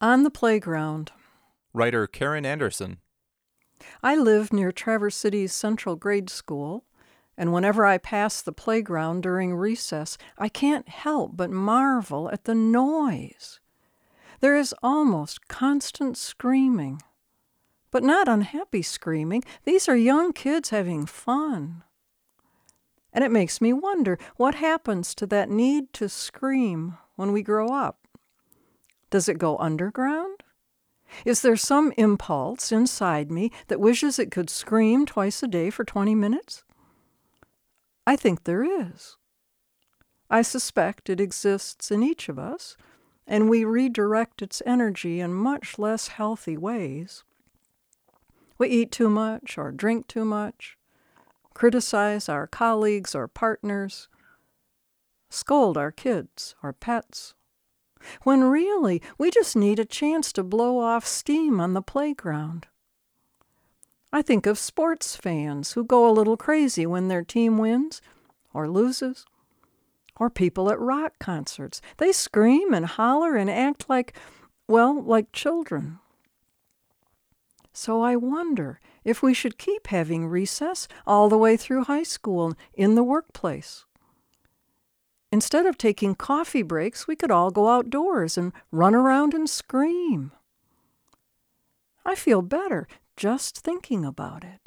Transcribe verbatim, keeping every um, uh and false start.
On the playground. Writer Karen Anderson. I live near Traverse City's Central Grade School, and whenever I pass the playground during recess, I can't help but marvel at the noise. There is almost constant screaming, but not unhappy screaming. These are young kids having fun. And it makes me wonder what happens to that need to scream when we grow up. Does it go underground? Is there some impulse inside me that wishes it could scream twice a day for twenty minutes? I think there is. I suspect it exists in each of us, and we redirect its energy in much less healthy ways. We eat too much or drink too much, criticize our colleagues or partners, scold our kids or pets, when really we just need a chance to blow off steam on the playground. I think of sports fans who go a little crazy when their team wins or loses, or people at rock concerts. They scream and holler and act like, well, like children. So I wonder if we should keep having recess all the way through high school in the workplace. Instead of taking coffee breaks, we could all go outdoors and run around and scream. I feel better just thinking about it.